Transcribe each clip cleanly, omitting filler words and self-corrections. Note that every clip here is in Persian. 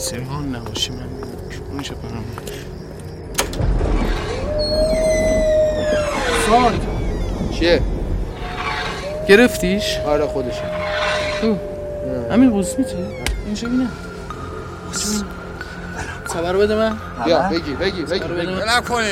سیمان نباشی من میشه برم سارد چیه؟ گرفتیش؟ آره خودشه همین قسمیته؟ اینجا بینم خبر بده من بیا بگی بلم کنی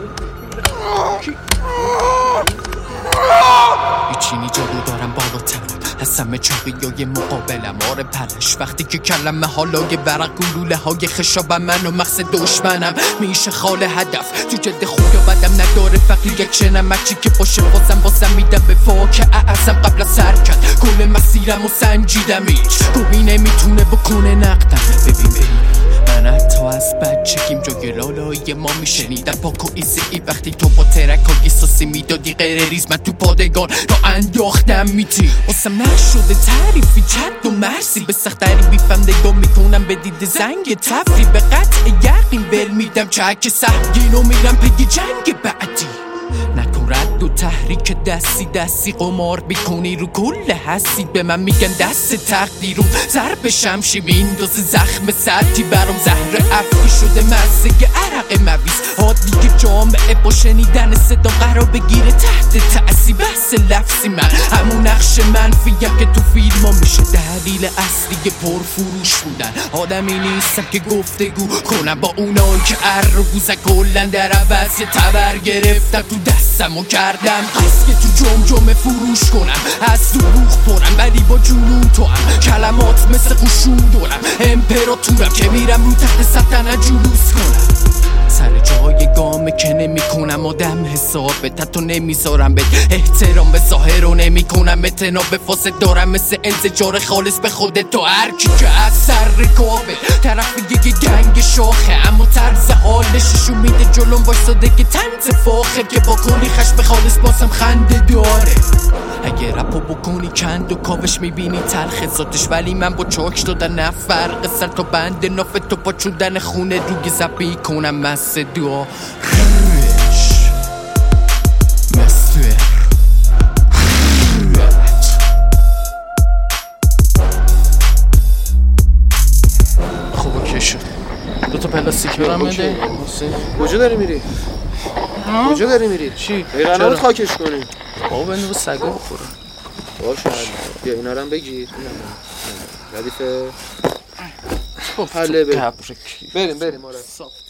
چینی جادو دارم بالاتر از همه چاقیای مقابلم آره پلش وقتی که کلمه حالای ورق گلوله های خشابم من و مقصد دشمنم میشه خال هدف تو جلد خوب یا بدم نداره فقیر یک شنمکی که باشه بازم میدم به فاکه اعظم قبل از حرکت کل مسیرم و سنجیدم هیچ گوهی نمیتونه بکنه نقدم ببین من حتی از بچگیم جای لالای ما میشنیدم پاک و ایزی وقتی تو با ترکای ساسی میدادی غیر ریز من تو پادگان تا انداختم میتی واسم نشده تعریفی چند و مرسی به سختری بیفم نگاه میکنم به دید زنگ تفری به قطع یقین ول میدم چک سهمگین و میرم پگی جنگ بعدی نکن رد و تحریک دستی قمار بیکنی رو کل هستی به من میگن دست تقدیر رو ضرب شمشی میندازه زخم سطحی برام زهر افکی شده مزه عرق مویز عادی که جامعه با شنیدن صدا قرار بگیره تحت تأثیر بحث لفظی من همون نقش منفیم که تو فیلم ها میشه دلیل اصلی پرفروش بودن آدمی نیستم که گفتگو کنم با اونایی که ار و گوزه کلن در عوض یه تبر گرفتم تو دستم و کردم قصد که تو جمجمه فروش کنم از دروغ پرم ولی با جنون تو هم کلمات مثل قشون دارم امپراتورم که میرم رو تخت سلطنت جلوس کنم سر جای گامه که نمی کنم آدم حسابت حتی نمیذارم بهت احترام به ظاهر و نمی کنم اتناب به فاسد دارم مثل انزجار خالص به خودت تو هرکی که از سر رکابه طرف یه گنگ شاخه اما طرز حالششو میده جلوم واساده که طنز فاخر که با کنی خشم خالص باسم خنده داره اگه رپو بکنی کند و کاوش میبینی تلخ ذاتش ولی من با چاک دادن نفرق سر تا بند ناف تو با چودن خونه روگی زبی کنم مست دعا روش مستوه خوب اوکی شد دوتا پلاستیک برام بده کجا داری میری؟ کجا داری میری؟ چی؟ قراره خاکش کنی بابا بنده با سگا بخورم باشه بیا اینا رو هم بگیر ردیفه حله بریم آره